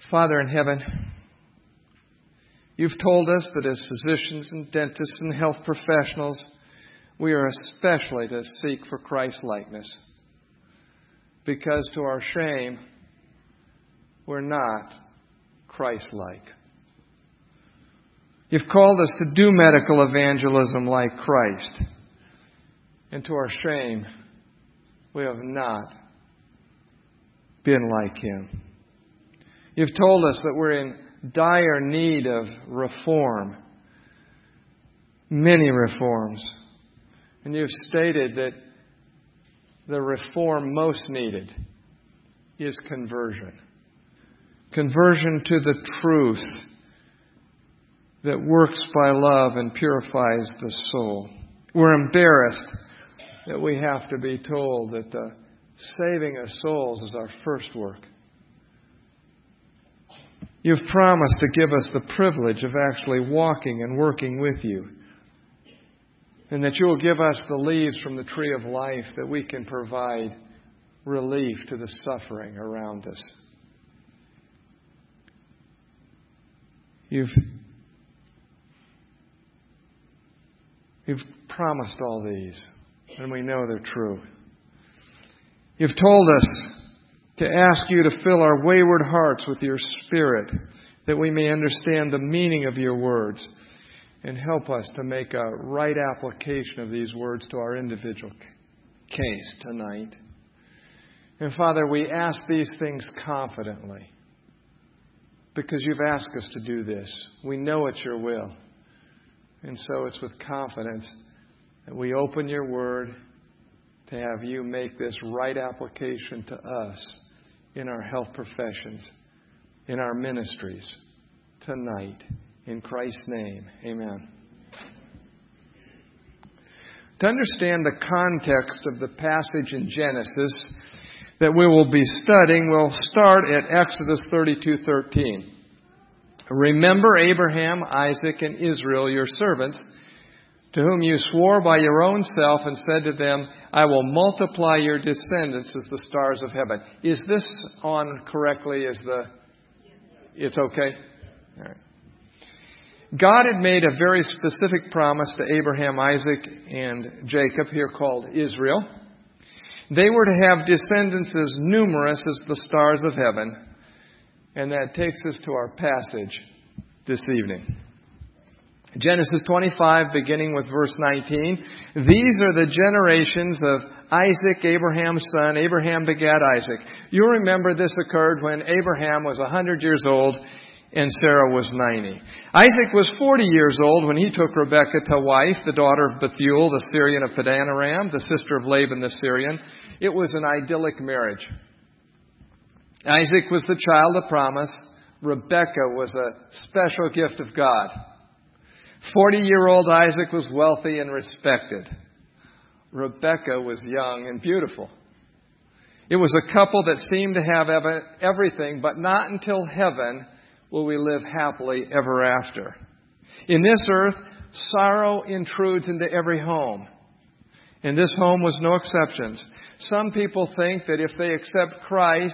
Father in heaven, You've told us that as physicians and dentists and health professionals, we are especially to seek for Christ-likeness. Because to our shame, we're not Christ-like. You've called us to do medical evangelism like Christ. And to our shame, we have not been like Him. You've told us that we're in dire need of reform. Many reforms. And you've stated that the reform most needed is conversion. Conversion to the truth that works by love and purifies the soul. We're embarrassed that we have to be told that the saving of souls is our first work. You've promised to give us the privilege of actually walking and working with You, and that You will give us the leaves from the tree of life that we can provide relief to the suffering around us. You've promised all these, and we know they're true. You've told us to ask You to fill our wayward hearts with Your Spirit, that we may understand the meaning of Your words, and help us to make a right application of these words to our individual case tonight. And Father, we ask these things confidently, because You've asked us to do this. We know it's Your will. And so it's with confidence that we open Your Word to have You make this right application to us in our health professions, in our ministries tonight. In Christ's name, amen. To understand the context of the passage in Genesis that we will be studying, we'll start at Exodus 32:13. Remember Abraham, Isaac, and Israel, Your servants, to whom You swore by Your own self and said to them, I will multiply your descendants as the stars of heaven. Is this on correctly? It's okay? All right. God had made a very specific promise to Abraham, Isaac, and Jacob, here called Israel. They were to have descendants as numerous as the stars of heaven. And that takes us to our passage this evening. Genesis 25, beginning with verse 19. These are the generations of Isaac, Abraham's son. Abraham begat Isaac. You remember this occurred when Abraham was 100 years old and Sarah was 90. Isaac was 40 years old when he took Rebekah to wife, the daughter of Bethuel, the Syrian of Padanaram, the sister of Laban the Syrian. It was an idyllic marriage. Isaac was the child of promise. Rebekah was a special gift of God. 40-year-old Isaac was wealthy and respected. Rebekah was young and beautiful. It was a couple that seemed to have everything, but not until heaven will we live happily ever after. In this earth, sorrow intrudes into every home. And this home was no exceptions. Some people think that if they accept Christ,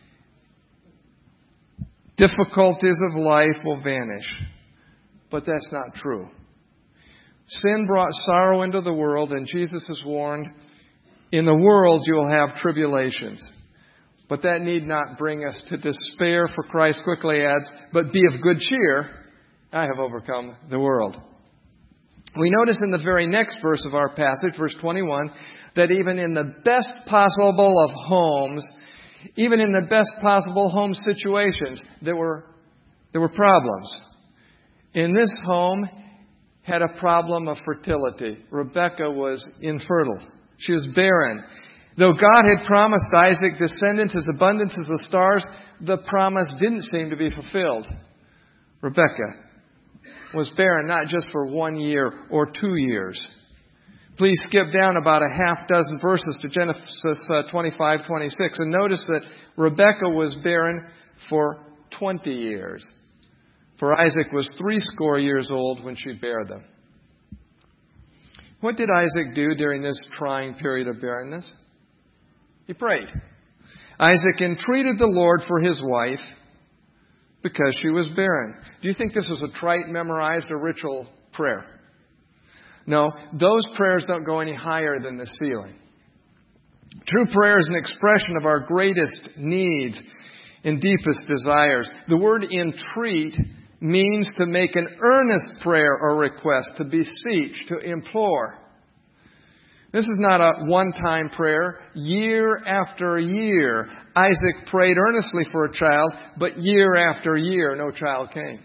difficulties of life will vanish. But that's not true. Sin brought sorrow into the world, and Jesus has warned, in the world you will have tribulations. But that need not bring us to despair, for Christ quickly adds, but be of good cheer, I have overcome the world. We notice in the very next verse of our passage, verse 21, that even in the best possible of homes, even in the best possible home situations, there were problems. In this home had a problem of fertility. Rebekah was infertile. She was barren. Though God had promised Isaac descendants as abundant as the stars, the promise didn't seem to be fulfilled. Rebekah was barren not just for 1 year or 2 years. Please skip down about a half dozen verses to Genesis 25:26 and notice that Rebekah was barren for 20 years. For Isaac was 80 years old when she bare them. What did Isaac do during this trying period of barrenness? He prayed. Isaac entreated the Lord for his wife, because she was barren. Do you think this was a trite, memorized, or ritual prayer? No, those prayers don't go any higher than the ceiling. True prayer is an expression of our greatest needs and deepest desires. The word entreat means to make an earnest prayer or request, to beseech, to implore. This is not a one-time prayer. Year after year, Isaac prayed earnestly for a child, but year after year, no child came.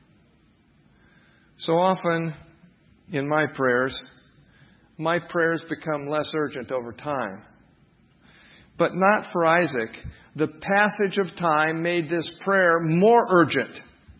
So often in my prayers become less urgent over time. But not for Isaac. The passage of time made this prayer more urgent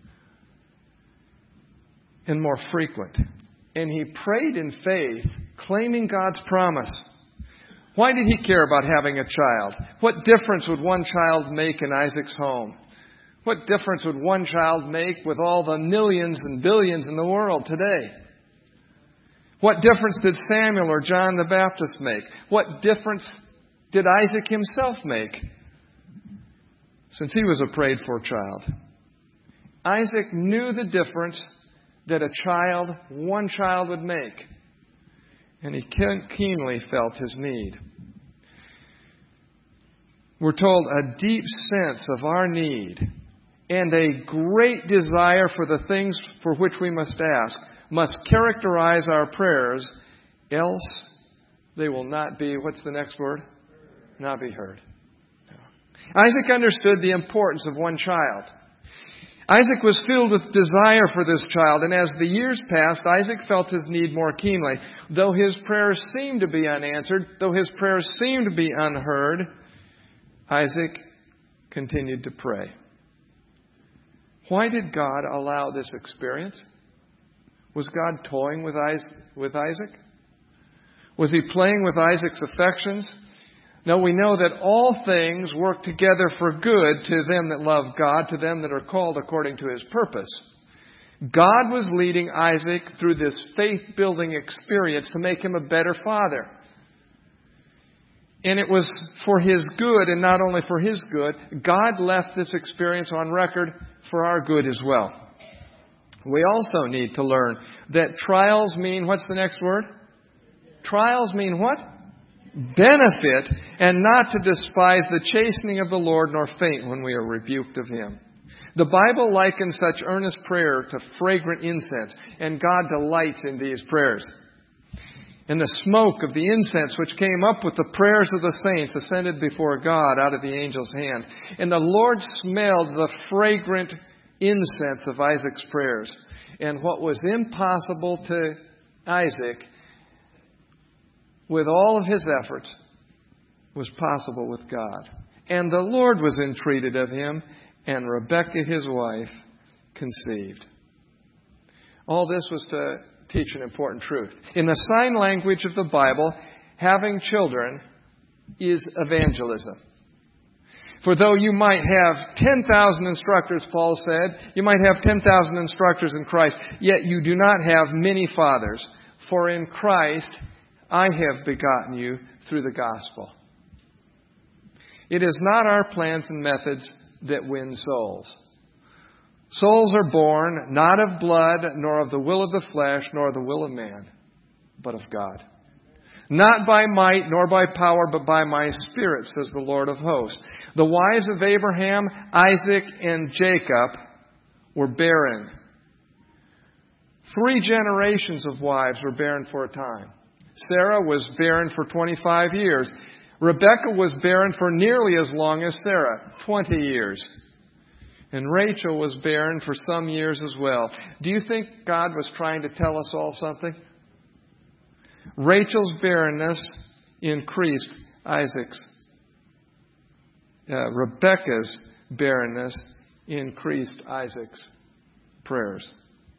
and more frequent. And he prayed in faith, claiming God's promise. Why did he care about having a child? What difference would one child make in Isaac's home? What difference would one child make with all the millions and billions in the world today? What difference did Samuel or John the Baptist make? What difference did Isaac himself make? Since he was a prayed-for child. Isaac knew the difference that one child would make. And he keenly felt his need. We're told a deep sense of our need and a great desire for the things for which we must ask must characterize our prayers, else they will not be, what's the next word? Not be heard. No. Isaac understood the importance of one child. Isaac was filled with desire for this child, and as the years passed, Isaac felt his need more keenly. Though his prayers seemed to be unanswered, though his prayers seemed to be unheard, Isaac continued to pray. Why did God allow this experience? Was God toying with Isaac? Was he playing with Isaac's affections? No, we know that all things work together for good to them that love God, to them that are called according to His purpose. God was leading Isaac through this faith-building experience to make him a better father. And it was for his good, and not only for his good, God left this experience on record for our good as well. We also need to learn that trials mean, what's the next word? Trials mean what? Benefit, and not to despise the chastening of the Lord, nor faint when we are rebuked of Him. The Bible likens such earnest prayer to fragrant incense, and God delights in these prayers. And the smoke of the incense which came up with the prayers of the saints ascended before God out of the angel's hand. And the Lord smelled the fragrant incense of Isaac's prayers. And what was impossible to Isaac, with all of his efforts, was possible with God. And the Lord was entreated of him, and Rebekah, his wife, conceived. All this was to teach an important truth. In the sign language of the Bible, having children is evangelism. For though you might have 10,000 instructors, Paul said, you might have 10,000 instructors in Christ, yet you do not have many fathers. For in Christ I have begotten you through the gospel. It is not our plans and methods that win souls. Souls are born not of blood, nor of the will of the flesh, nor the will of man, but of God. Not by might, nor by power, but by my Spirit, says the Lord of hosts. The wives of Abraham, Isaac, and Jacob were barren. 3 generations of wives were barren for a time. Sarah was barren for 25 years. Rebekah was barren for nearly as long as Sarah, 20 years. And Rachel was barren for some years as well. Do you think God was trying to tell us all something? Rachel's barrenness increased Rebekah's barrenness increased Isaac's prayers.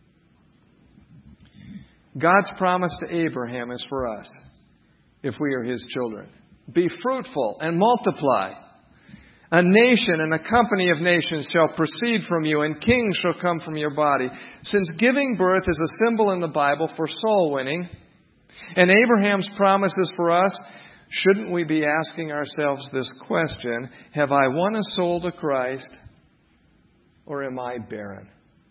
God's promise to Abraham is for us, if we are His children. Be fruitful and multiply. A nation and a company of nations shall proceed from you, and kings shall come from your body. Since giving birth is a symbol in the Bible for soul winning, and Abraham's promise is for us, shouldn't we be asking ourselves this question: have I won a soul to Christ, or am I barren?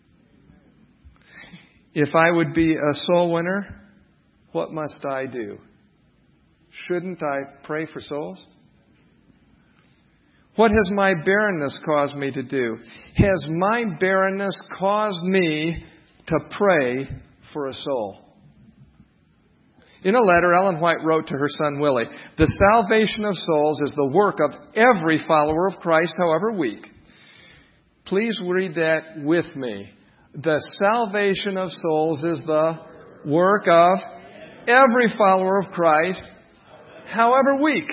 If I would be a soul winner, what must I do? Shouldn't I pray for souls? What has my barrenness caused me to do? Has my barrenness caused me to pray for a soul? In a letter, Ellen White wrote to her son Willie, "The salvation of souls is the work of every follower of Christ, however weak." Please read that with me. The salvation of souls is the work of every follower of Christ, however weak.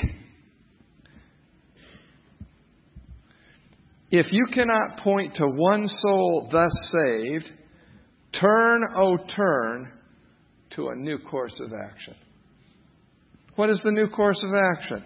If you cannot point to one soul thus saved, turn, oh turn, to a new course of action. What is the new course of action?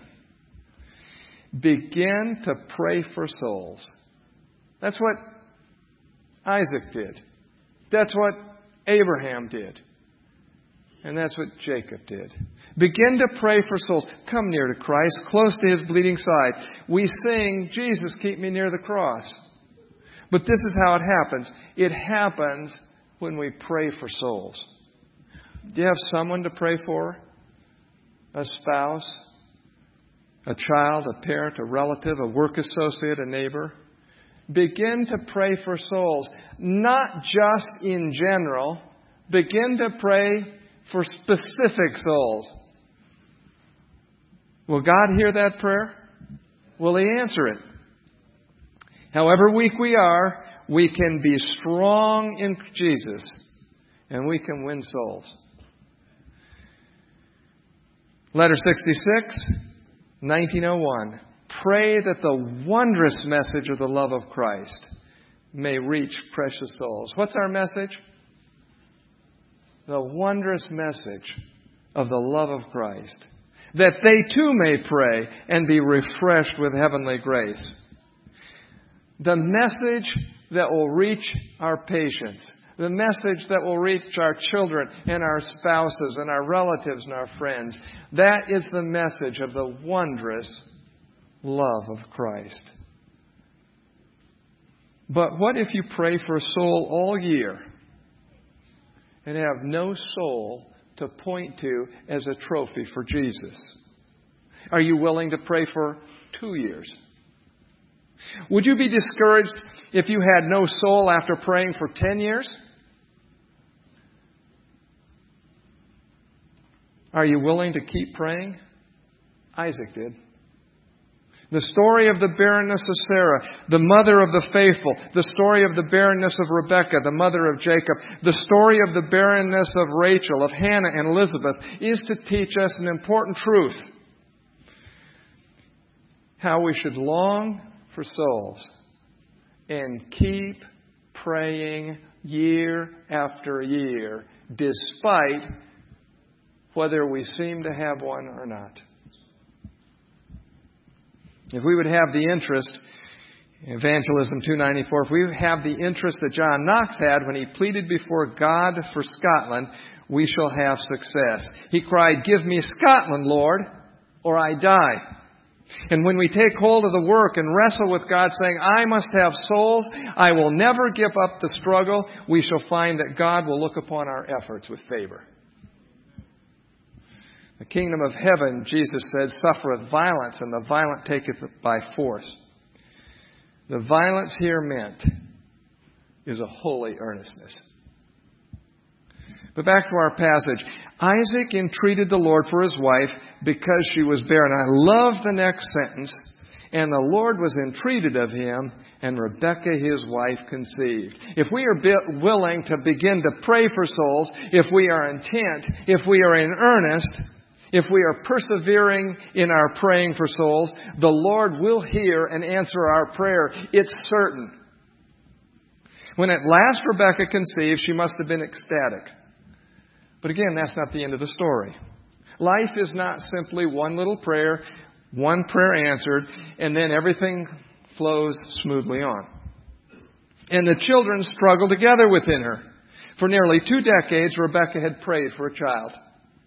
Begin to pray for souls. That's what Isaac did. That's what Abraham did. And that's what Jacob did. Begin to pray for souls. Come near to Christ, close to His bleeding side. We sing, "Jesus, keep me near the cross." But this is how it happens. It happens when we pray for souls. Do you have someone to pray for? A spouse? A child? A parent? A relative? A work associate? A neighbor? Begin to pray for souls. Not just in general. Begin to pray for specific souls. Will God hear that prayer? Will He answer it? However weak we are, we can be strong in Jesus, and we can win souls. Letter 66, 1901. Pray that the wondrous message of the love of Christ may reach precious souls. What's our message? The wondrous message of the love of Christ, that they too may pray and be refreshed with heavenly grace. The message that will reach our patients, the message that will reach our children and our spouses and our relatives and our friends, that is the message of the wondrous love of Christ. But what if you pray for a soul all year and have no soul to point to as a trophy for Jesus? Are you willing to pray for 2 years? Would you be discouraged if you had no soul after praying for 10 years? Are you willing to keep praying? Isaac did. The story of the barrenness of Sarah, the mother of the faithful. The story of the barrenness of Rebekah, the mother of Jacob. The story of the barrenness of Rachel, of Hannah and Elizabeth is to teach us an important truth. How we should long for souls and keep praying year after year, despite whether we seem to have one or not. If we would have the interest, Evangelism 294, if we would have the interest that John Knox had when he pleaded before God for Scotland, we shall have success. He cried, "Give me Scotland, Lord, or I die." And when we take hold of the work and wrestle with God saying, "I must have souls, I will never give up the struggle," we shall find that God will look upon our efforts with favor. The kingdom of heaven, Jesus said, suffereth violence, and the violent taketh it by force. The violence here meant is a holy earnestness. But back to our passage. Isaac entreated the Lord for his wife because she was barren. I love the next sentence. And the Lord was entreated of him, and Rebekah his wife conceived. If we are willing to begin to pray for souls, if we are intent, if we are in earnest, if we are persevering in our praying for souls, the Lord will hear and answer our prayer. It's certain. When at last Rebekah conceived, she must have been ecstatic. But again, that's not the end of the story. Life is not simply one little prayer, one prayer answered, and then everything flows smoothly on. And the children struggle together within her. For nearly 2 decades, Rebekah had prayed for a child.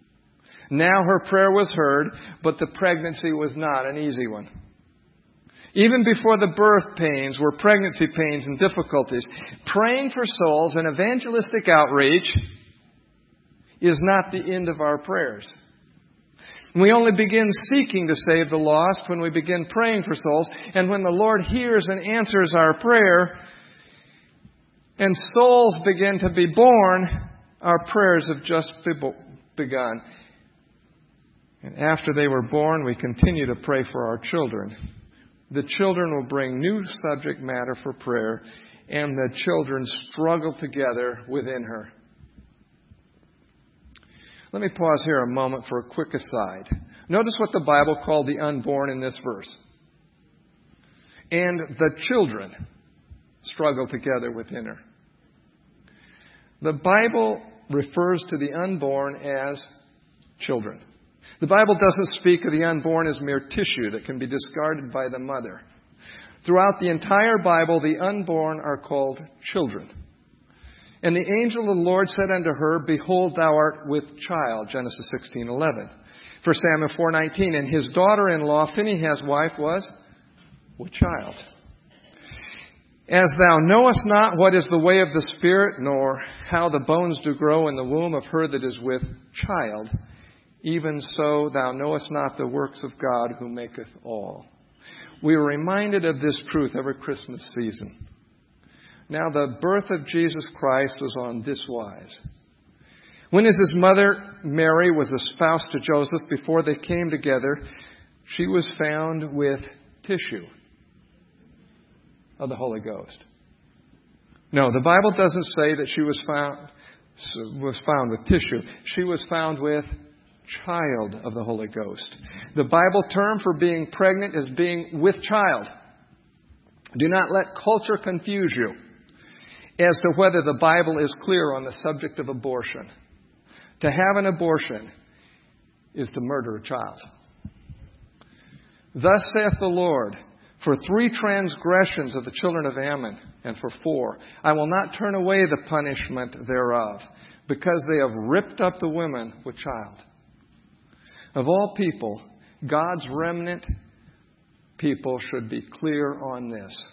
Now her prayer was heard, but the pregnancy was not an easy one. Even before the birth pains were pregnancy pains and difficulties. Praying for souls and evangelistic outreach is not the end of our prayers. We only begin seeking to save the lost when we begin praying for souls. And when the Lord hears and answers our prayer and souls begin to be born, our prayers have just begun. And after they were born, we continue to pray for our children. The children will bring new subject matter for prayer, and the children struggle together within her. Let me pause here a moment for a quick aside. Notice what the Bible called the unborn in this verse. And the children struggle together within her. The Bible refers to the unborn as children. The Bible doesn't speak of the unborn as mere tissue that can be discarded by the mother. Throughout the entire Bible, the unborn are called children. And the angel of the Lord said unto her, Behold, thou art with child. Genesis 16:11. 1 Samuel 4:19. And his daughter-in-law, Phinehas' wife, was with child. As thou knowest not what is the way of the Spirit, nor how the bones do grow in the womb of her that is with child, even so thou knowest not the works of God who maketh all. We are reminded of this truth every Christmas season. Now the birth of Jesus Christ was on this wise. When his mother Mary was espoused to Joseph, before they came together, she was found with tissue of the Holy Ghost. No, the Bible doesn't say that she was found with tissue. She was found with child of the Holy Ghost. The Bible term for being pregnant is being with child. Do not let culture confuse you as to whether the Bible is clear on the subject of abortion. To have an abortion is to murder a child. Thus saith the Lord, for 3 transgressions of the children of Ammon, and for 4, I will not turn away the punishment thereof, because they have ripped up the women with child. Of all people, God's remnant people should be clear on this.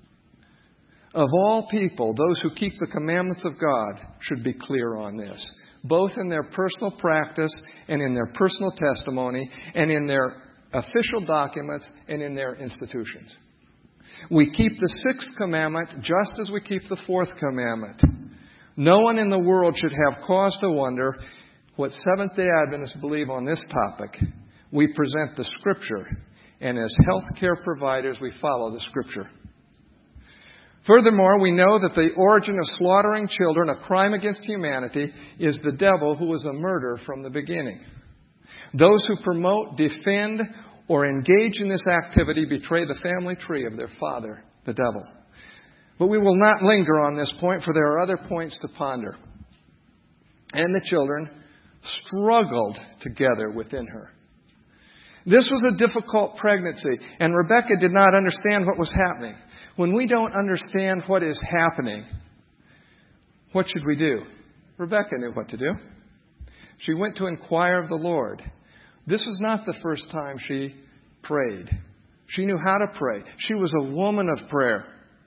Of all people, those who keep the commandments of God should be clear on this, both in their personal practice and in their personal testimony and in their official documents and in their institutions. We keep the 6th commandment just as we keep the 4th commandment. No one in the world should have cause to wonder what Seventh-day Adventists believe on this topic. We present the Scripture, and as health care providers, we follow the Scripture. Furthermore, we know that the origin of slaughtering children, a crime against humanity, is the devil, who was a murderer from the beginning. Those who promote, defend, or engage in this activity betray the family tree of their father, the devil. But we will not linger on this point, for there are other points to ponder. And the children struggled together within her. This was a difficult pregnancy, and Rebekah did not understand what was happening. When we don't understand what is happening, what should we do? Rebekah knew what to do. She went to inquire of the Lord. This was not the first time she prayed. She knew how to pray. She was a woman of prayer.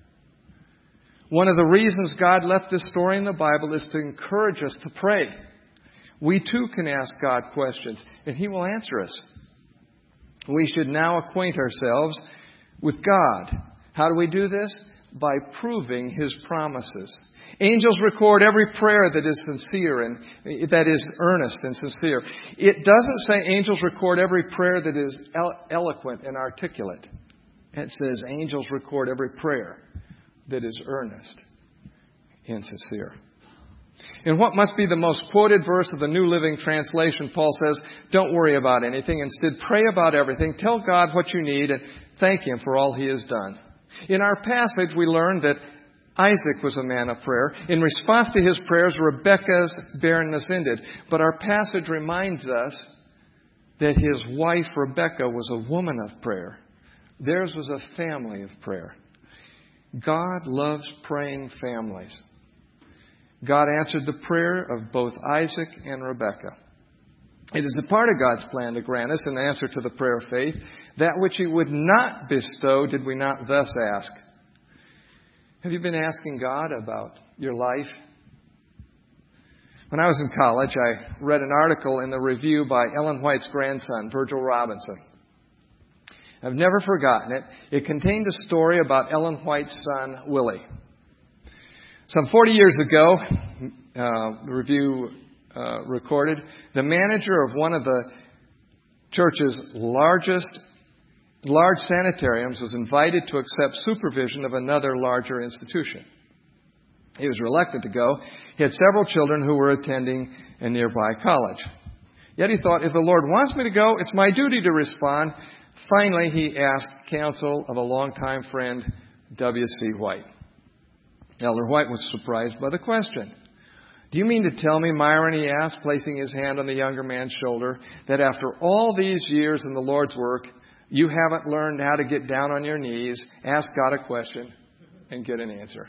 One of the reasons God left this story in the Bible is to encourage us to pray. We too can ask God questions, and He will answer us. We should now acquaint ourselves with God. How do we do this? By proving His promises. Angels record every prayer that is sincere and that is earnest and sincere. It doesn't say angels record every prayer that is eloquent and articulate. It says angels record every prayer that is earnest and sincere. In what must be the most quoted verse of the New Living Translation, Paul says, don't worry about anything. Instead, pray about everything. Tell God what you need and thank Him for all He has done. In our passage, we learn that Isaac was a man of prayer. In response to his prayers, Rebekah's barrenness ended. But our passage reminds us that his wife, Rebekah, was a woman of prayer. Theirs was a family of prayer. God loves praying families. God answered the prayer of both Isaac and Rebekah. It is a part of God's plan to grant us, in answer to the prayer of faith, that which He would not bestow did we not thus ask. Have you been asking God about your life? When I was in college, I read an article in the Review by Ellen White's grandson, Virgil Robinson. I've never forgotten it. It contained a story about Ellen White's son, Willie. Some 40 years ago, the Review recorded, the manager of one of the church's large sanitariums was invited to accept supervision of another larger institution. He was reluctant to go. He had several children who were attending a nearby college. Yet he thought, if the Lord wants me to go, it's my duty to respond. Finally, he asked counsel of a longtime friend, W.C. White. Elder White was surprised by the question. Do you mean to tell me, Myron, he asked, placing his hand on the younger man's shoulder, that after all these years in the Lord's work, you haven't learned how to get down on your knees, ask God a question, and get an answer?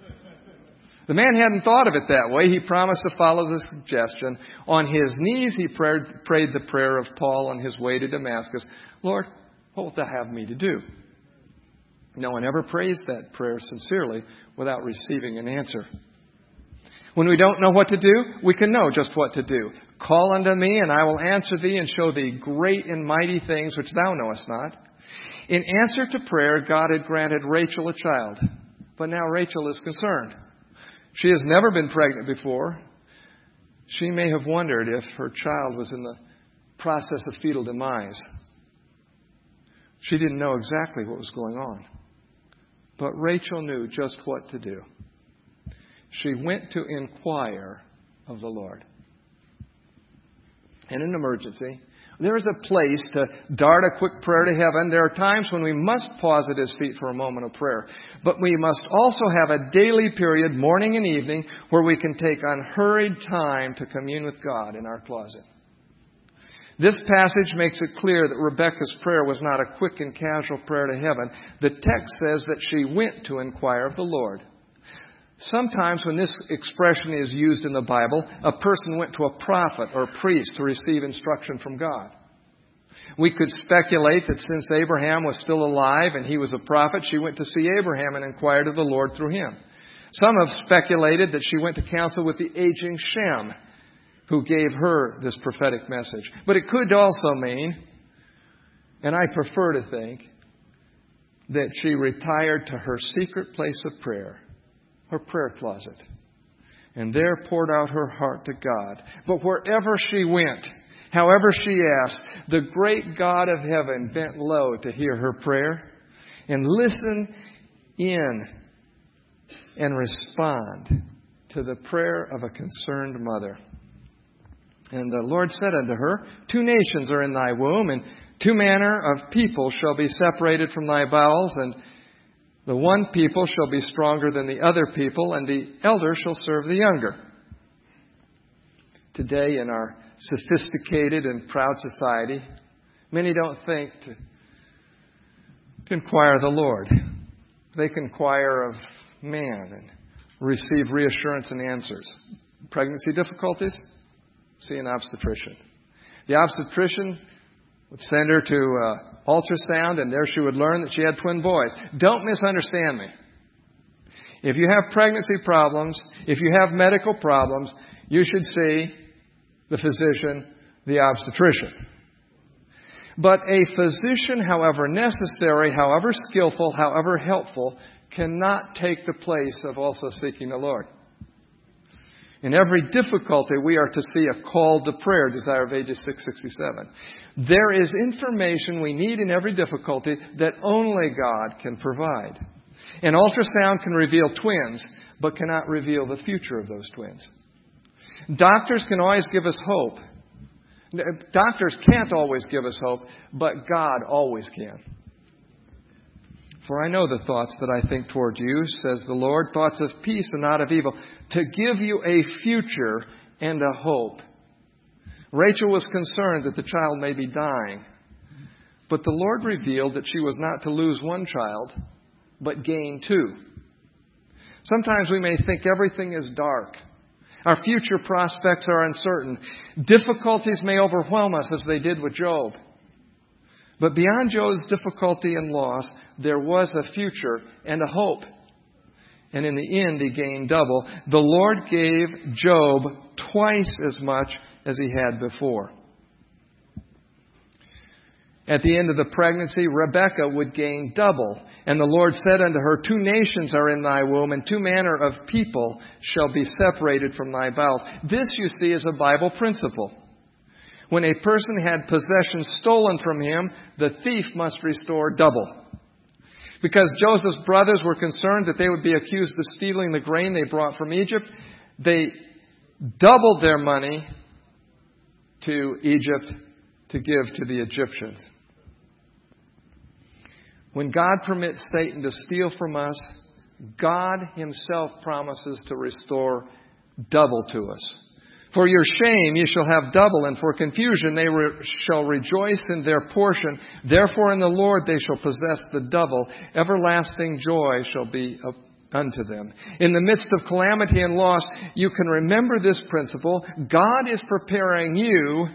The man hadn't thought of it that way. He promised to follow the suggestion. On his knees, he prayed the prayer of Paul on his way to Damascus. Lord, what wilt thou have me to do? No one ever prays that prayer sincerely without receiving an answer. When we don't know what to do, we can know just what to do. Call unto me, and I will answer thee and show thee great and mighty things which thou knowest not. In answer to prayer, God had granted Rachel a child. But now Rachel is concerned. She has never been pregnant before. She may have wondered if her child was in the process of fetal demise. She didn't know exactly what was going on. But Rachel knew just what to do. She went to inquire of the Lord. In an emergency, there is a place to dart a quick prayer to heaven. There are times when we must pause at His feet for a moment of prayer. But we must also have a daily period, morning and evening, where we can take unhurried time to commune with God in our closet. This passage makes it clear that Rebekah's prayer was not a quick and casual prayer to heaven. The text says that she went to inquire of the Lord. Sometimes when this expression is used in the Bible, a person went to a prophet or priest to receive instruction from God. We could speculate that since Abraham was still alive and he was a prophet, she went to see Abraham and inquired of the Lord through him. Some have speculated that she went to counsel with the aging Shem, who gave her this prophetic message. But it could also mean, and I prefer to think, that she retired to her secret place of prayer, her prayer closet, and there poured out her heart to God. But wherever she went, however she asked, the great God of heaven bent low to hear her prayer and listen in and respond to the prayer of a concerned mother. And the Lord said unto her, 2 nations are in thy womb, and 2 manner of people shall be separated from thy bowels, and the one people shall be stronger than the other people, and the elder shall serve the younger. Today, in our sophisticated and proud society, many don't think to inquire of the Lord. They can inquire of man and receive reassurance and answers. Pregnancy difficulties? See an obstetrician. The obstetrician would send her to ultrasound, and there she would learn that she had twin boys. Don't misunderstand me. If you have pregnancy problems, if you have medical problems, you should see the physician, the obstetrician. But a physician, however necessary, however skillful, however helpful, cannot take the place of also seeking the Lord. In every difficulty, we are to see a call to prayer, Desire of Ages 667. There is information we need in every difficulty that only God can provide. An ultrasound can reveal twins, but cannot reveal the future of those twins. Doctors can always give us hope. Doctors can't always give us hope, but God always can. For I know the thoughts that I think toward you, says the Lord, thoughts of peace and not of evil, to give you a future and a hope. Rachel was concerned that the child may be dying, but the Lord revealed that she was not to lose one child, but gain 2. Sometimes we may think everything is dark. Our future prospects are uncertain. Difficulties may overwhelm us as they did with Job. But beyond Job's difficulty and loss, there was a future and a hope. And in the end, he gained double. The Lord gave Job twice as much as he had before. At the end of the pregnancy, Rebekah would gain double. And the Lord said unto her, 2 nations are in thy womb, and 2 manner of people shall be separated from thy bowels. This, you see, is a Bible principle. When a person had possessions stolen from him, the thief must restore double. Because Joseph's brothers were concerned that they would be accused of stealing the grain they brought from Egypt, they doubled their money to Egypt to give to the Egyptians. When God permits Satan to steal from us, God Himself promises to restore double to us. For your shame you shall have double, and for confusion they shall rejoice in their portion. Therefore in the Lord they shall possess the double. Everlasting joy shall be unto them. In the midst of calamity and loss, you can remember this principle. God is preparing you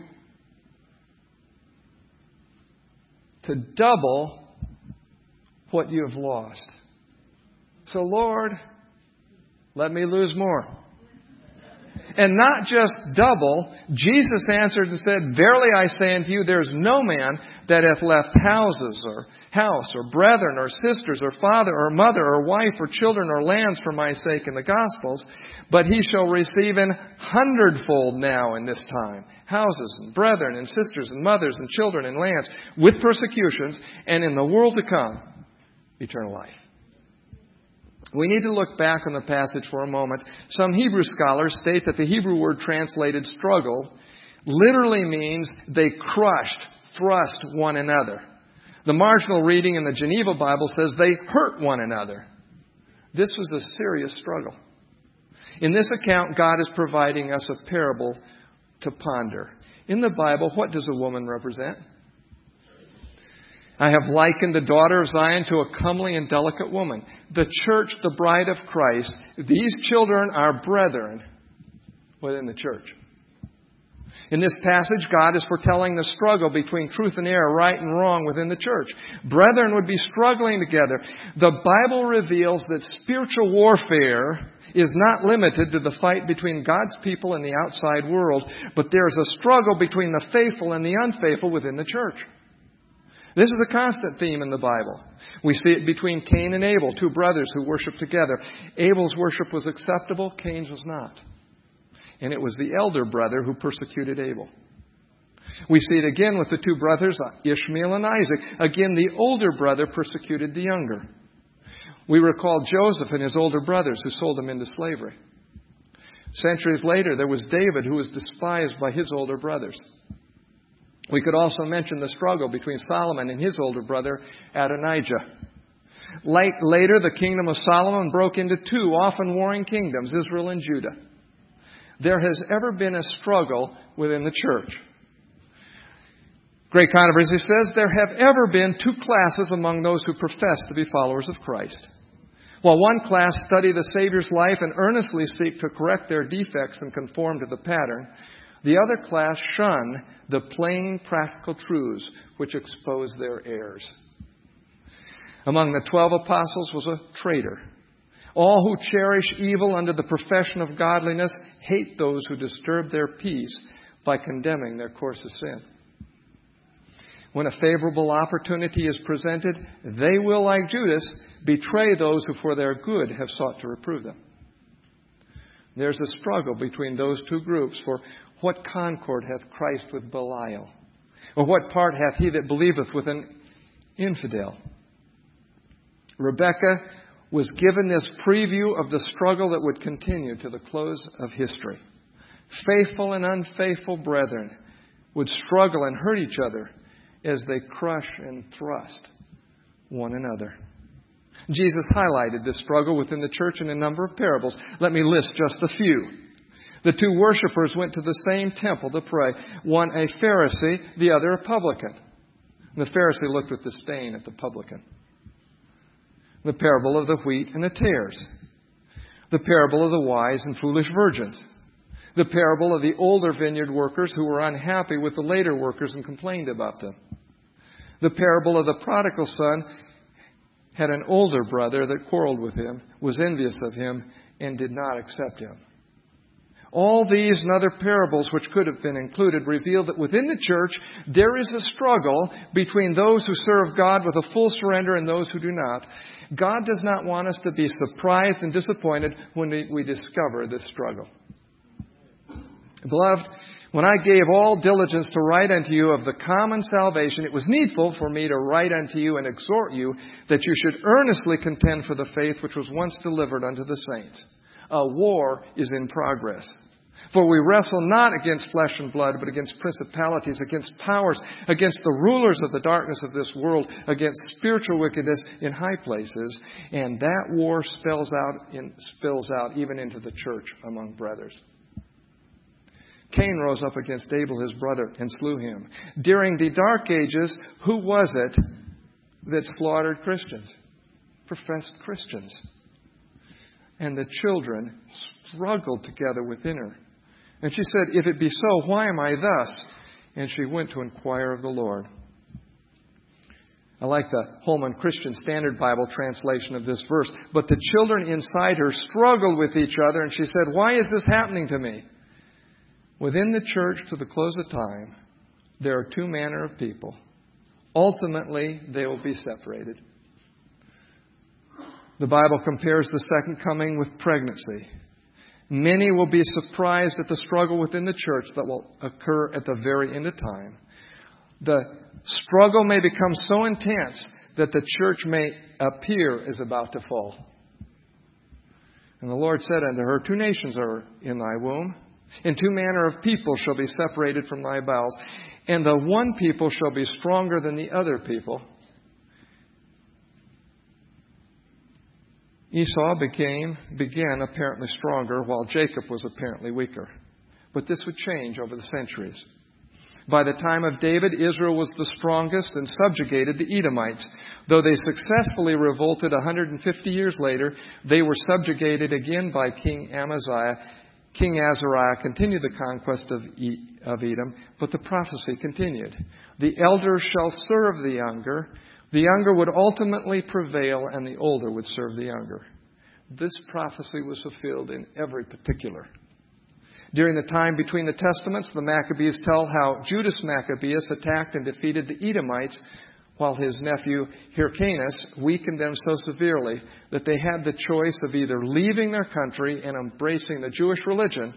to double what you have lost. So, Lord, let me lose more. And not just double, Jesus answered and said, Verily I say unto you, there is no man that hath left house or brethren or sisters or father or mother or wife or children or lands for my sake in the Gospels, but he shall receive an hundredfold now in this time, houses and brethren and sisters and mothers and children and lands, with persecutions, and in the world to come, eternal life. We need to look back on the passage for a moment. Some Hebrew scholars state that the Hebrew word translated struggle literally means they crushed, thrust one another. The marginal reading in the Geneva Bible says they hurt one another. This was a serious struggle. In this account, God is providing us a parable to ponder. In the Bible, what does a woman represent? I have likened the daughter of Zion to a comely and delicate woman. The church, the bride of Christ, these children are brethren within the church. In this passage, God is foretelling the struggle between truth and error, right and wrong within the church. Brethren would be struggling together. The Bible reveals that spiritual warfare is not limited to the fight between God's people and the outside world, but there is a struggle between the faithful and the unfaithful within the church. This is a constant theme in the Bible. We see it between Cain and Abel, 2 brothers who worshiped together. Abel's worship was acceptable, Cain's was not. And it was the elder brother who persecuted Abel. We see it again with the 2 brothers, Ishmael and Isaac. Again, the older brother persecuted the younger. We recall Joseph and his older brothers who sold him into slavery. Centuries later, there was David who was despised by his older brothers. We could also mention the struggle between Solomon and his older brother, Adonijah. Later, the kingdom of Solomon broke into 2 often warring kingdoms, Israel and Judah. There has ever been a struggle within the church. Great Controversy says there have ever been 2 classes among those who profess to be followers of Christ. While one class study the Savior's life and earnestly seek to correct their defects and conform to the pattern, the other class shun the plain, practical truths which expose their errors. Among the 12 apostles was a traitor. All who cherish evil under the profession of godliness hate those who disturb their peace by condemning their course of sin. When a favorable opportunity is presented, they will, like Judas, betray those who for their good have sought to reprove them. There's a struggle between those 2 groups for what concord hath Christ with Belial? Or what part hath he that believeth with an infidel? Rebekah was given this preview of the struggle that would continue to the close of history. Faithful and unfaithful brethren would struggle and hurt each other as they crush and thrust one another. Jesus highlighted this struggle within the church in a number of parables. Let me list just a few. The 2 worshipers went to the same temple to pray. One a Pharisee, the other a publican. And the Pharisee looked with disdain at the publican. The parable of the wheat and the tares. The parable of the wise and foolish virgins. The parable of the older vineyard workers who were unhappy with the later workers and complained about them. The parable of the prodigal son had an older brother that quarreled with him, was envious of him, and did not accept him. All these and other parables which could have been included reveal that within the church there is a struggle between those who serve God with a full surrender and those who do not. God does not want us to be surprised and disappointed when we discover this struggle. Beloved, when I gave all diligence to write unto you of the common salvation, it was needful for me to write unto you and exhort you that you should earnestly contend for the faith which was once delivered unto the saints. A war is in progress. For we wrestle not against flesh and blood, but against principalities, against powers, against the rulers of the darkness of this world, against spiritual wickedness in high places. And that war spills out even into the church among brothers. Cain rose up against Abel, his brother, and slew him. During the Dark Ages, who was it that slaughtered Christians? Professed Christians. And the children struggled together within her. And she said, if it be so, why am I thus? And she went to inquire of the Lord. I like the Holman Christian Standard Bible translation of this verse. But the children inside her struggled with each other, and she said, why is this happening to me? Within the church, to the close of time, there are two manner of people. Ultimately, they will be separated. The Bible compares the second coming with pregnancy. Many will be surprised at the struggle within the church that will occur at the very end of time. The struggle may become so intense that the church may appear as about to fall. And the Lord said unto her, 2 nations are in thy womb, and 2 manner of people shall be separated from thy bowels, and the one people shall be stronger than the other people. Esau began apparently stronger, while Jacob was apparently weaker. But this would change over the centuries. By the time of David, Israel was the strongest and subjugated the Edomites. Though they successfully revolted 150 years later, they were subjugated again by King Amaziah. King Azariah continued the conquest of Edom, but the prophecy continued. The elder shall serve the younger. The younger would ultimately prevail, and the older would serve the younger. This prophecy was fulfilled in every particular. During the time between the Testaments, the Maccabees tell how Judas Maccabeus attacked and defeated the Edomites, while his nephew Hyrcanus weakened them so severely that they had the choice of either leaving their country and embracing the Jewish religion,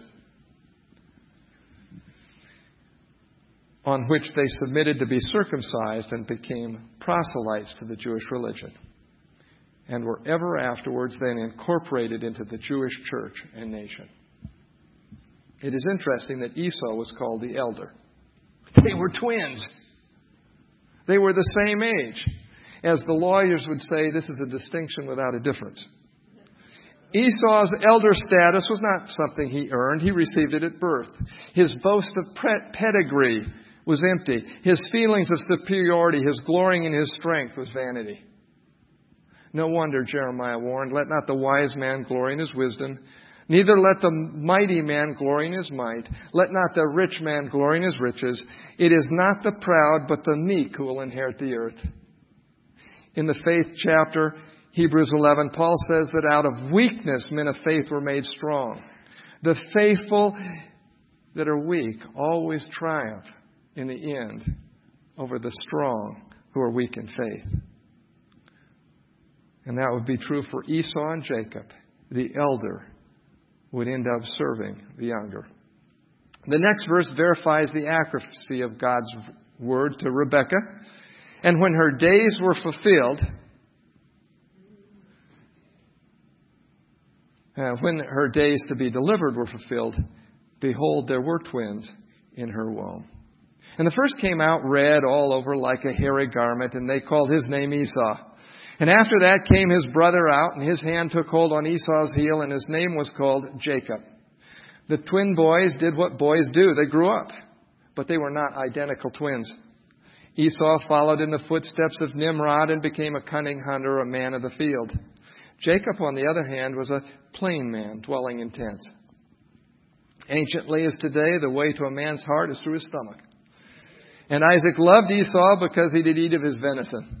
on which they submitted to be circumcised and became proselytes for the Jewish religion, and were ever afterwards then incorporated into the Jewish church and nation. It is interesting that Esau was called the elder. They were twins. They were the same age. As the lawyers would say, this is a distinction without a difference. Esau's elder status was not something he earned. He received it at birth. His boast of pedigree was empty. His feelings of superiority, his glorying in his strength was vanity. No wonder Jeremiah warned, let not the wise man glory in his wisdom, neither let the mighty man glory in his might. Let not the rich man glory in his riches. It is not the proud, but the meek who will inherit the earth. In the faith chapter, Hebrews 11, Paul says that out of weakness men of faith were made strong. The faithful that are weak always triumph in the end over the strong who are weak in faith. And that would be true for Esau and Jacob. The elder would end up serving the younger. The next verse verifies the accuracy of God's word to Rebekah. And when her days were fulfilled, when her days to be delivered were fulfilled, behold, there were twins in her womb. And the first came out red all over like a hairy garment, and they called his name Esau. And after that came his brother out, and his hand took hold on Esau's heel, and his name was called Jacob. The twin boys did what boys do. They grew up, but they were not identical twins. Esau followed in the footsteps of Nimrod and became a cunning hunter, a man of the field. Jacob, on the other hand, was a plain man dwelling in tents. Anciently as today, the way to a man's heart is through his stomach. And Isaac loved Esau because he did eat of his venison.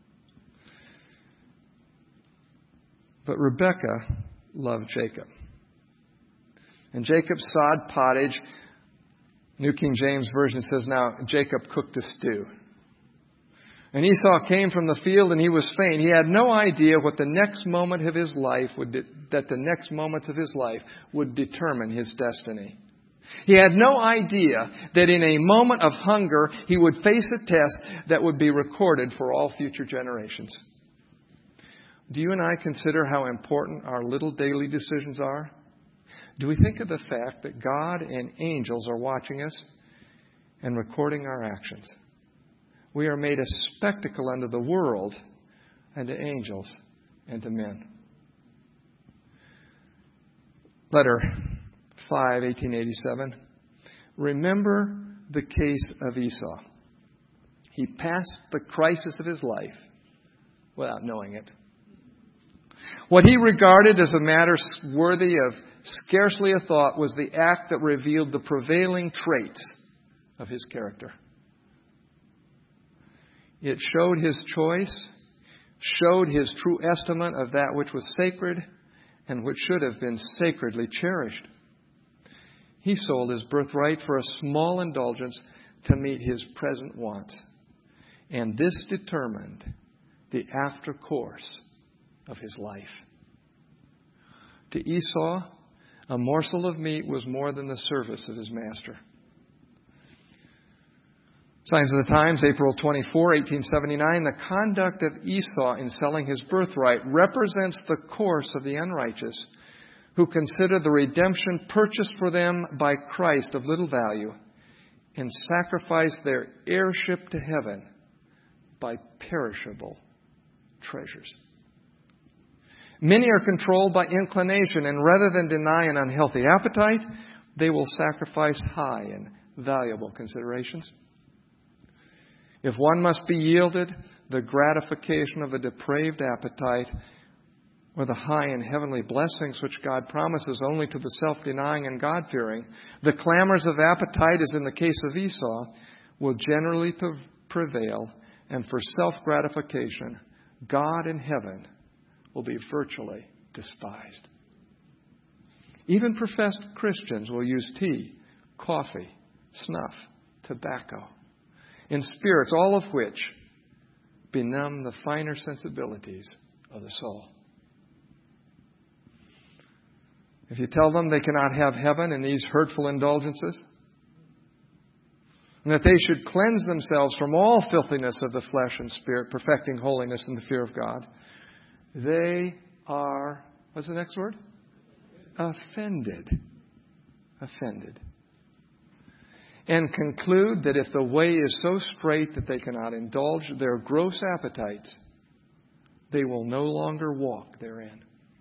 But Rebekah loved Jacob. And Jacob sod pottage. New King James Version says, now Jacob cooked a stew. And Esau came from the field and he was faint. He had no idea what the next moment of his life that the next moments of his life would determine his destiny. He had no idea that in a moment of hunger he would face a test that would be recorded for all future generations. Do you and I consider how important our little daily decisions are? Do we think of the fact that God and angels are watching us and recording our actions? We are made a spectacle unto the world and to angels and to men. Letter 5, 1887. Remember the case of Esau. He passed the crisis of his life without knowing it. What he regarded as a matter worthy of scarcely a thought was the act that revealed the prevailing traits of his character. It showed his choice, showed his true estimate of that which was sacred and which should have been sacredly cherished. He sold his birthright for a small indulgence to meet his present wants. And this determined the after course of his life. To Esau, a morsel of meat was more than the service of his master. Signs of the Times, April 24, 1879. The conduct of Esau in selling his birthright represents the course of the unrighteous who consider the redemption purchased for them by Christ of little value and sacrifice their heirship to heaven by perishable treasures. Many are controlled by inclination, and rather than deny an unhealthy appetite, they will sacrifice high and valuable considerations. If one must be yielded the gratification of a depraved appetite or the high and heavenly blessings which God promises only to the self-denying and God-fearing, the clamors of appetite, as in the case of Esau, will generally prevail, and for self-gratification, God in heaven will be virtually despised. Even professed Christians will use tea, coffee, snuff, tobacco, and spirits, all of which benumb the finer sensibilities of the soul. If you tell them they cannot have heaven in these hurtful indulgences, and that they should cleanse themselves from all filthiness of the flesh and spirit, perfecting holiness in the fear of God, they are, what's the next word? Offended. Offended. And conclude that if the way is so straight that they cannot indulge their gross appetites, they will no longer walk therein.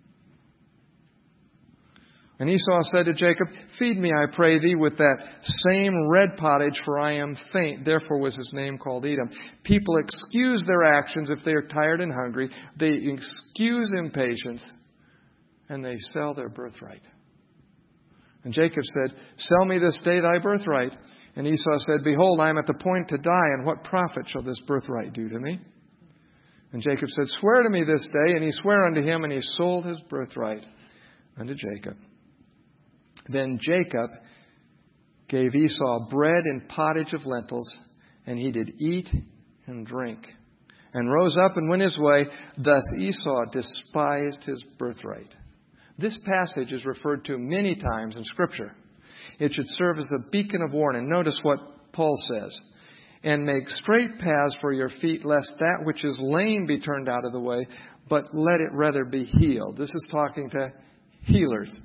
And Esau said to Jacob, "Feed me, I pray thee, with that same red pottage, for I am faint." Therefore was his name called Edom. People excuse their actions if they are tired and hungry. They excuse impatience, and they sell their birthright. And Jacob said, "Sell me this day thy birthright." And Esau said, "Behold, I am at the point to die, and what profit shall this birthright do to me?" And Jacob said, "Swear to me this day." And he sware unto him, and he sold his birthright unto Jacob. Then Jacob gave Esau bread and pottage of lentils, and he did eat and drink, and rose up and went his way. Thus Esau despised his birthright. This passage is referred to many times in Scripture. It should serve as a beacon of warning. Notice what Paul says. "And make straight paths for your feet, lest that which is lame be turned out of the way, but let it rather be healed." This is talking to healers.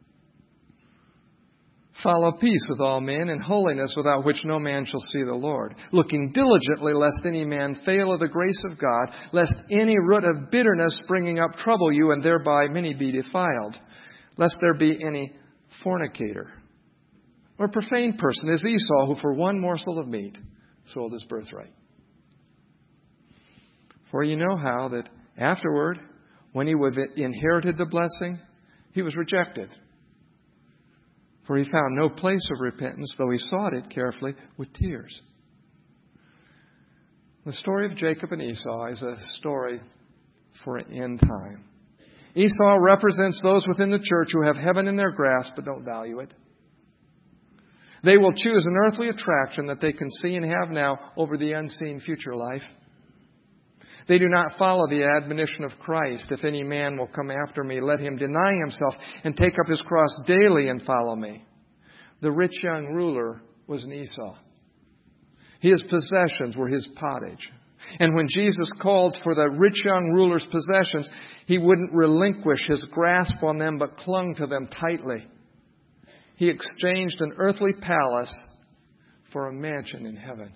"Follow peace with all men and holiness, without which no man shall see the Lord. Looking diligently, lest any man fail of the grace of God, lest any root of bitterness springing up trouble you, and thereby many be defiled. Lest there be any fornicator or profane person, as Esau, who for one morsel of meat sold his birthright. For you know how that afterward, when he would have inherited the blessing, he was rejected. For he found no place of repentance, though he sought it carefully with tears. The story of Jacob and Esau is a story for an end time. Esau represents those within the church who have heaven in their grasp but don't value it. They will choose an earthly attraction that they can see and have now over the unseen future life. They do not follow the admonition of Christ. If any man will come after me, let him deny himself and take up his cross daily and follow me. The rich young ruler was an Esau. His possessions were his pottage. And when Jesus called for the rich young ruler's possessions, he wouldn't relinquish his grasp on them, but clung to them tightly. He exchanged an earthly palace for a mansion in heaven.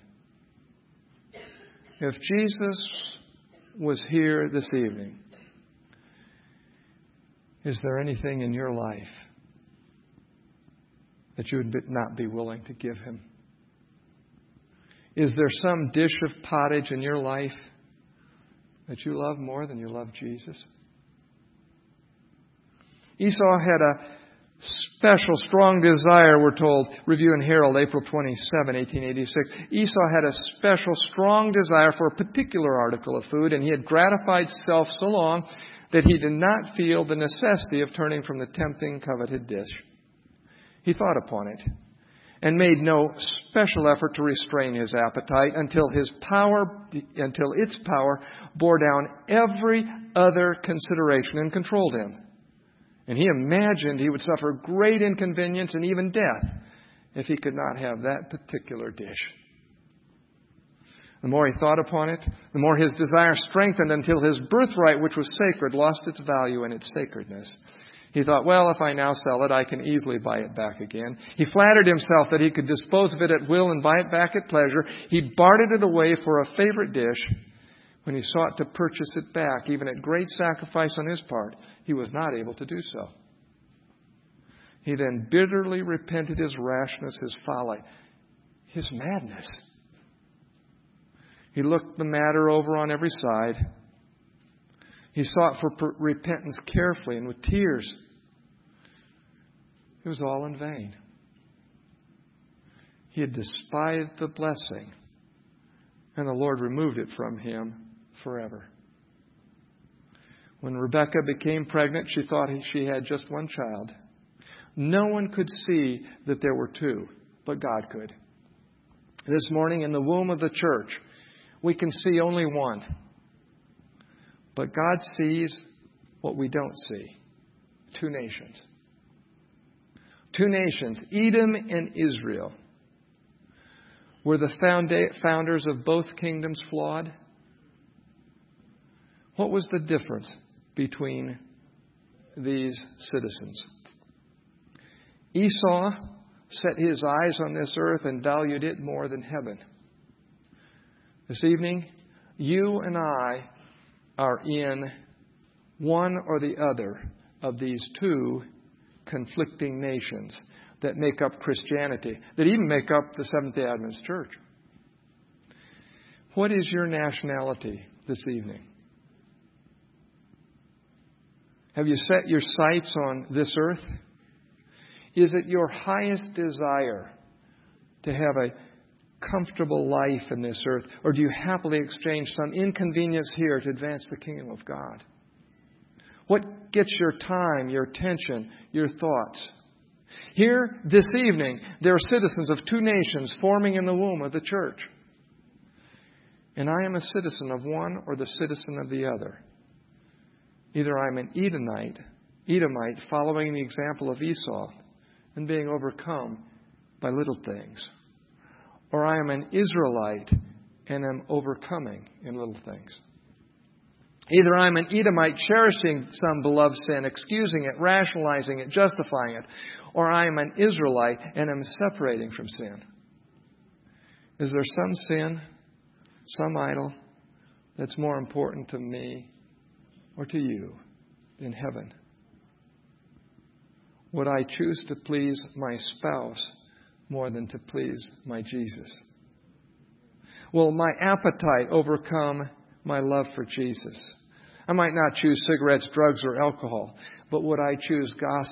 If Jesus was here this evening, is there anything in your life that you would not be willing to give him? Is there some dish of pottage in your life that you love more than you love Jesus? Esau had a special, strong desire, we're told. Review and Herald, April 27, 1886. Esau had a special, strong desire for a particular article of food, and he had gratified self so long that he did not feel the necessity of turning from the tempting, coveted dish. He thought upon it and made no special effort to restrain his appetite until its power bore down every other consideration and controlled him. And he imagined he would suffer great inconvenience and even death if he could not have that particular dish. The more he thought upon it, the more his desire strengthened until his birthright, which was sacred, lost its value and its sacredness. He thought, well, if I now sell it, I can easily buy it back again. He flattered himself that he could dispose of it at will and buy it back at pleasure. He bartered it away for a favorite dish. When he sought to purchase it back, even at great sacrifice on his part, he was not able to do so. He then bitterly repented his rashness, his folly, his madness. He looked the matter over on every side. He sought for repentance carefully and with tears. It was all in vain. He had despised the blessing, and the Lord removed it from him forever. When Rebekah became pregnant, she thought she had just one child. No one could see that there were two, but God could. This morning in the womb of the church, we can see only one. But God sees what we don't see. Two nations. Two nations, Edom and Israel. Were the founders of both kingdoms flawed? What was the difference between these citizens? Esau set his eyes on this earth and valued it more than heaven. This evening, you and I are in one or the other of these two conflicting nations that make up Christianity, that even make up the Seventh-day Adventist Church. What is your nationality this evening? Have you set your sights on this earth? Is it your highest desire to have a comfortable life in this earth? Or do you happily exchange some inconvenience here to advance the kingdom of God? What gets your time, your attention, your thoughts? Here, this evening, there are citizens of two nations forming in the womb of the church. And I am a citizen of one or the citizen of the other. Either I'm an Edomite following the example of Esau and being overcome by little things. Or I am an Israelite and am overcoming in little things. Either I'm an Edomite cherishing some beloved sin, excusing it, rationalizing it, justifying it. Or I am an Israelite and am separating from sin. Is there some sin, some idol, that's more important to me or to you than heaven? Would I choose to please my spouse more than to please my Jesus? Will my appetite overcome my love for Jesus? I might not choose cigarettes, drugs, or alcohol, but would I choose gossip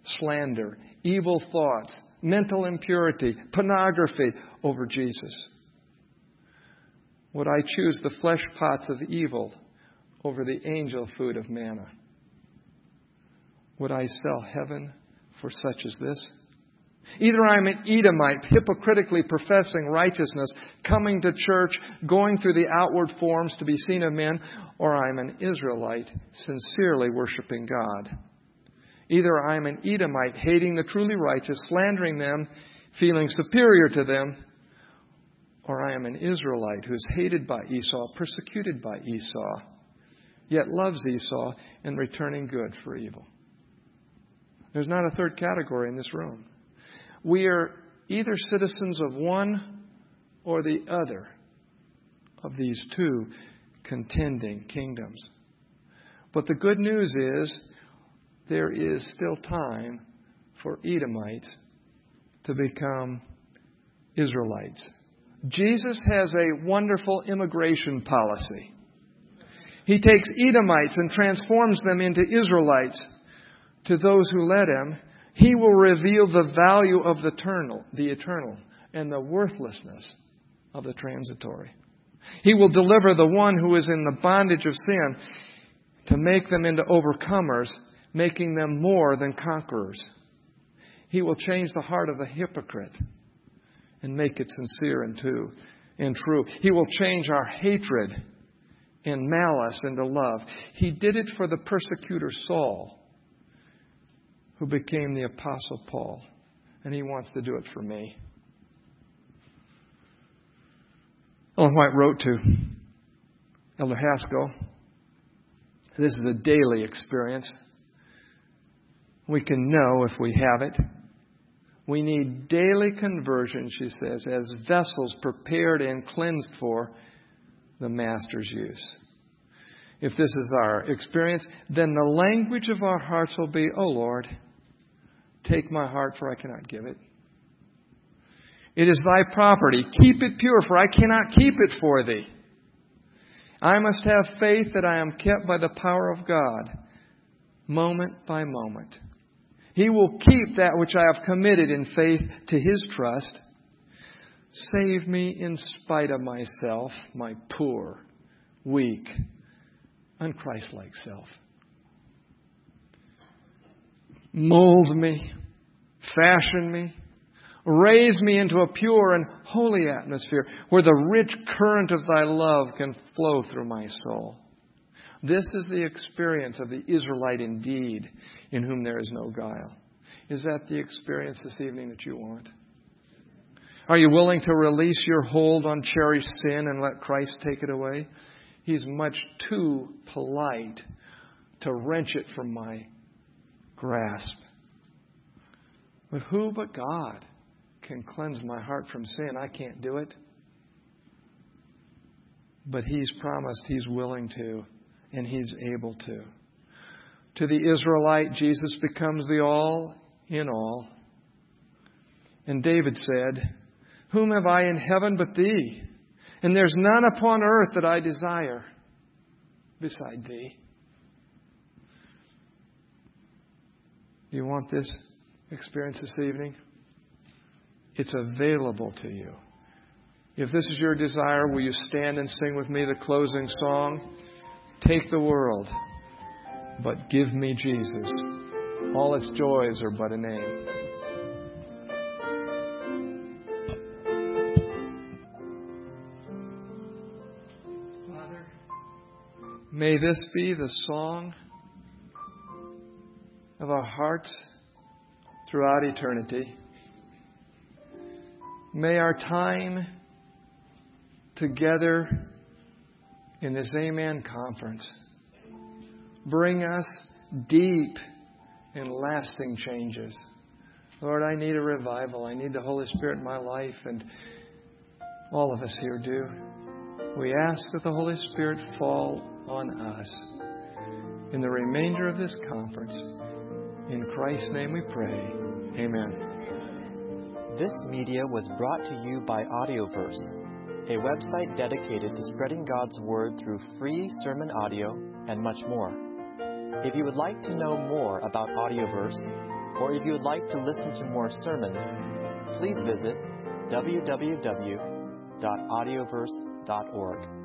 slander, evil thoughts, mental impurity, pornography over Jesus? Would I choose the flesh pots of evil over the angel food of manna? Would I sell heaven for such as this? Either I'm an Edomite, hypocritically professing righteousness, coming to church, going through the outward forms to be seen of men, or I'm an Israelite, sincerely worshiping God. Either I'm an Edomite, hating the truly righteous, slandering them, feeling superior to them, or I am an Israelite who is hated by Esau, persecuted by Esau, yet loves Esau and returning good for evil. There's not a third category in this room. We are either citizens of one or the other of these two contending kingdoms. But the good news is there is still time for Edomites to become Israelites. Jesus has a wonderful immigration policy. He takes Edomites and transforms them into Israelites. To those who let Him, He will reveal the value of the eternal, and the worthlessness of the transitory. He will deliver the one who is in the bondage of sin to make them into overcomers, making them more than conquerors. He will change the heart of the hypocrite and make it sincere and true. He will change our hatred and malice into love. He did it for the persecutor Saul, who became the Apostle Paul. And He wants to do it for me. Ellen White wrote to Elder Haskell, this is a daily experience. We can know if we have it. We need daily conversion, she says, as vessels prepared and cleansed for the Master's use. If this is our experience, then the language of our hearts will be, "O Lord, take my heart, for I cannot give it. It is Thy property. Keep it pure, for I cannot keep it for Thee. I must have faith that I am kept by the power of God, moment by moment. He will keep that which I have committed in faith to His trust. Save me in spite of myself, my poor, weak, unchristlike self. Mold me, fashion me, raise me into a pure and holy atmosphere where the rich current of Thy love can flow through my soul." This is the experience of the Israelite indeed, in whom there is no guile. Is that the experience this evening that you want? Are you willing to release your hold on cherished sin and let Christ take it away? He's much too polite to wrench it from my grasp. But who but God can cleanse my heart from sin? I can't do it. But He's promised He's willing to, and He's able to. To the Israelite, Jesus becomes the all in all. And David said, "Whom have I in heaven but Thee? And there's none upon earth that I desire beside Thee." Do you want this experience this evening? It's available to you. If this is your desire, will you stand and sing with me the closing song? Take the world, but give me Jesus. All its joys are but a name. Father, may this be the song of our hearts throughout eternity. May our time together in this Amen Conference bring us deep and lasting changes. Lord, I need a revival. I need the Holy Spirit in my life, and all of us here do. We ask that the Holy Spirit fall on us in the remainder of this conference. In Christ's name we pray. Amen. This media was brought to you by Audioverse, a website dedicated to spreading God's Word through free sermon audio and much more. If you would like to know more about Audioverse or if you would like to listen to more sermons, please visit www.audioverse.org.